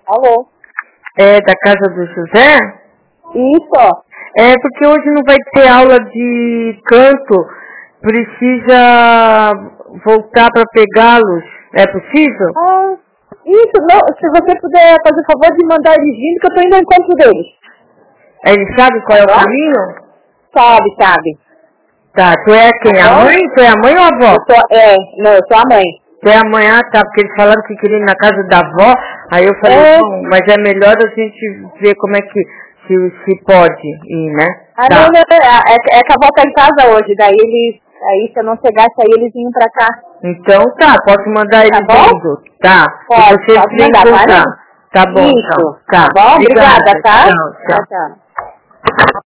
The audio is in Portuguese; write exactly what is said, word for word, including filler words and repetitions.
Alô? É da casa do José? Isso. É porque hoje não vai ter aula de canto. Precisa voltar para pegá-los. É possível? Ah, isso, não, se você puder fazer o favor de mandar eles vindo, que eu tô indo ao encontro deles. Ele sabe qual é o caminho? Sabe, sabe. Tá, tu é quem? A mãe? Tu é a mãe ou a avó? Eu sou, é, não, eu sou a mãe. Tu é a mãe, ah tá, porque eles falaram que queriam ir na casa da avó, aí eu falei, É. bom, mas é melhor a gente ver como é que, se, se pode ir, né? Ah, Tá. não, não, é, é, é que a avó tá em casa hoje, daí eles, aí se eu não chegasse aí, eles vinham pra cá. Então tá, posso mandar eles Tá bom? vindo, tá? Pode, E vocês pode vêm mandar, contar. tá, né? Tá bom, Isso, então. Tá, tá bom? Obrigada, tá? Tchau, tchau. Tchau, tchau.